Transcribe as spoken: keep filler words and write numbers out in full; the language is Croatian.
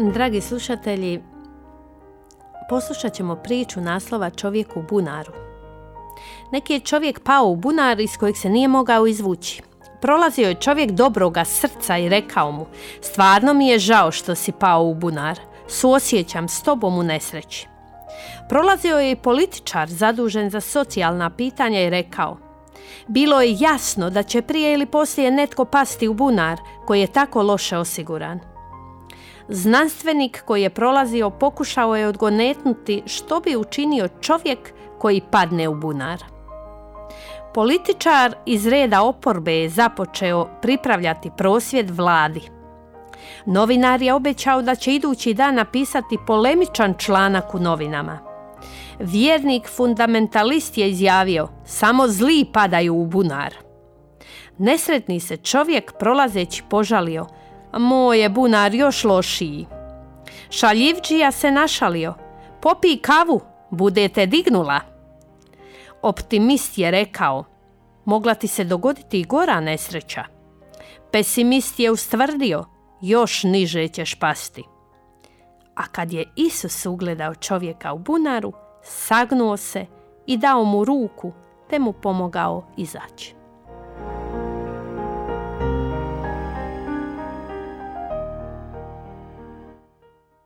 Dragi slušatelji, poslušat ćemo priču naslova Čovjek u bunaru. Neki je čovjek pao u bunar iz kojeg se nije mogao izvući. Prolazio je čovjek dobroga srca i rekao mu: stvarno mi je žao što si pao u bunar, suosjećam s tobom u nesreći. Prolazio je i političar zadužen za socijalna pitanja i rekao: bilo je jasno da će prije ili poslije netko pasti u bunar koji je tako loše osiguran. Znanstvenik koji je prolazio pokušao je odgonetnuti što bi učinio čovjek koji padne u bunar. Političar iz reda oporbe je započeo pripravljati prosvjed vladi. Novinar je obećao da će idući dan napisati polemičan članak u novinama. Vjernik fundamentalist je izjavio: samo zli padaju u bunar. Nesretni se čovjek prolazeći požalio: moj je bunar još lošiji. Šaljivdžija se našalio: popij kavu, budete dignula. Optimist je rekao: mogla ti se dogoditi i gora nesreća. Pesimist je ustvrdio: još niže ćeš pasti. A kad je Isus ugledao čovjeka u bunaru, sagnuo se i dao mu ruku, te mu pomogao izaći.